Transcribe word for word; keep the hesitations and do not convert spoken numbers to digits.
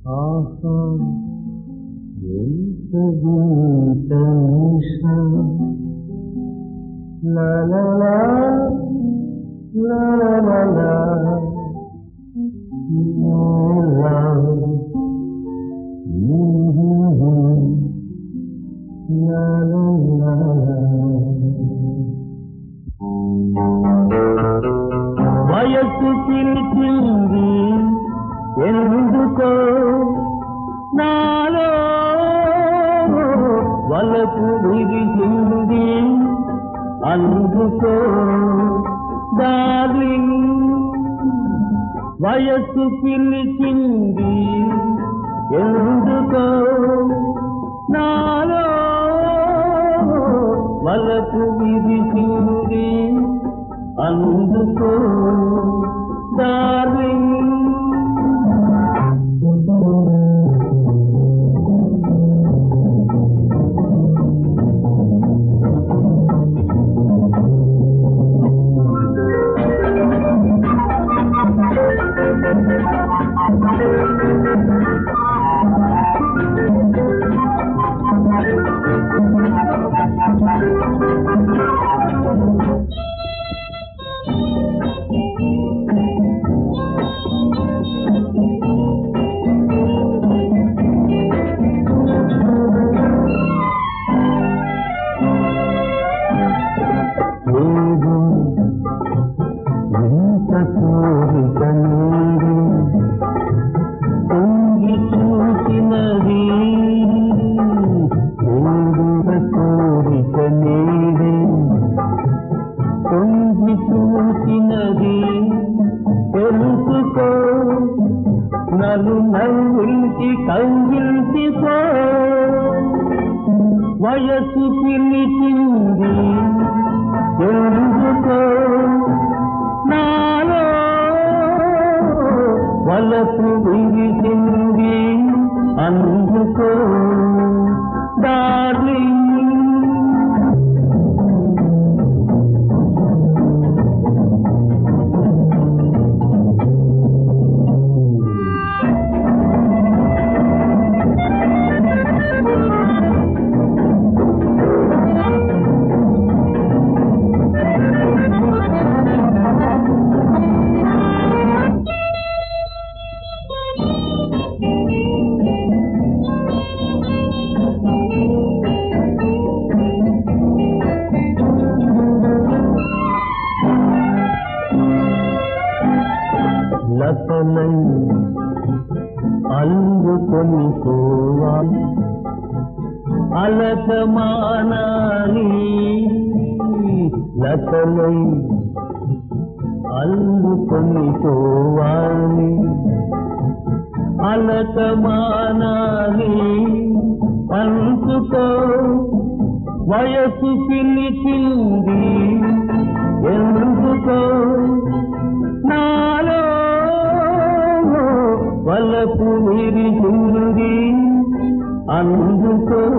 ఆహా ఎంత వింత నిశ లా లా లా లా లా లా లా లా లా వయస్సు పిలిచింది ఎందుకో నాలో వలపు విరిచింది అందుకో డార్లింగ్ వయస్సు పిలిచింది ఎందుకో నాలో వలపు విరిచింది అందుకో డార్లింగ్ పొంగి చూసినది కోరిక నీది పొంగి చూసినది తెలుసుకో నలు నవ్వించి కవ్వించిపో వయసు పిలిచింది ఎందుకో నాలో వలపు విరిచింది అందుకో డార్లింగ్ లతలై అల్లుకొని పోవాలి అలక మానాలి లతలై అల్లుకొని పోవాలి అలక మానాలి పంచుకో వయసు పిలిచింది ఎందుకో నాలో వలపు విరిచింది అందుకో